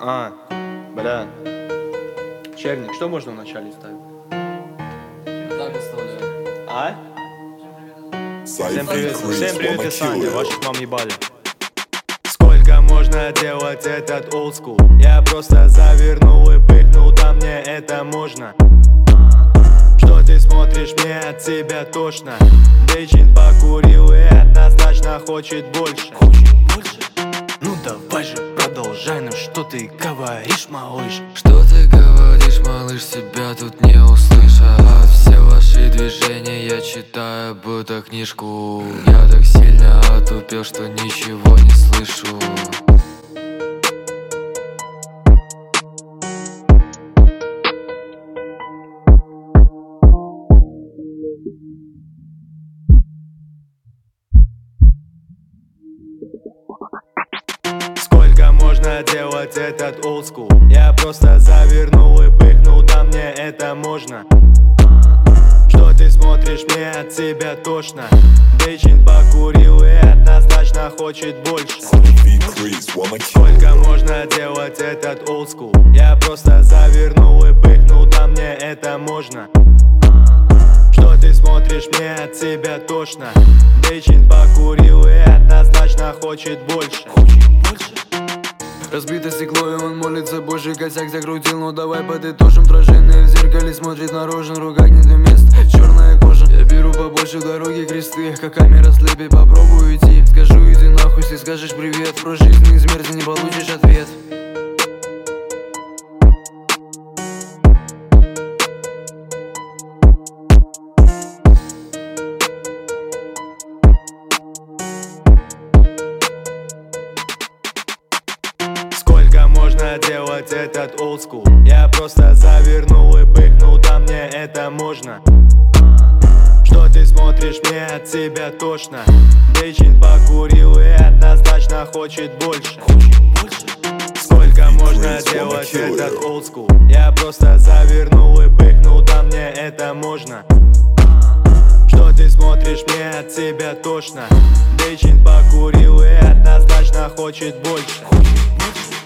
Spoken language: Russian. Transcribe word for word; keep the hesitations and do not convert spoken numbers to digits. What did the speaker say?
А, бля. Черник, что можно вначале ставить? Так оставляю. А? Всем привет, всем привет, из Саня, ваших мам ебали. Сколько можно делать этот old school? Я просто завернул и пыхнул, да мне это можно. Что ты смотришь, мне от тебя тошно. Бейджин покурил и однозначно хочет больше. Ну давай же, продолжай, ну что ты говоришь, малыш? Что ты говоришь, малыш, тебя тут не услышат. Все ваши движения я читаю, будто книжку. Я так сильно отупел, что ничего не слышу. Сколько можно делать этот old school? Я просто завернул и пыхнул, да мне это можно. Что ты смотришь, мне от тебя тошно. Бейджин покурил и однозначно хочет больше. Сколько можно делать этот old school? Я просто завернул и пыхнул, да мне это можно. Что ты смотришь, мне от тебя тошно. Бейджин покурил и однозначно хочет больше. Разбито стекло, и он молится, боже, косяк закрутил. Ну давай подытожим, отражение в зеркале смотрит наружу, ругать нет мест, черная кожа. Я беру побольше дороги, кресты, как камера слепит, попробую идти. Скажу, иди нахуй, если скажешь привет. Про жизнь и смерть не получишь ответ. Сколько можно делать этот old school? Я просто завернул и пыхнул, да мне это можно. Что ты смотришь, мне от тебя тошно. Бейджин покурил и однозначно хочет больше. Сколько можно делать этот old school? Я просто завернул и пыхнул, да мне это можно. Что ты смотришь, мне от тебя тошно. Бейджин покурил и однозначно хочет больше.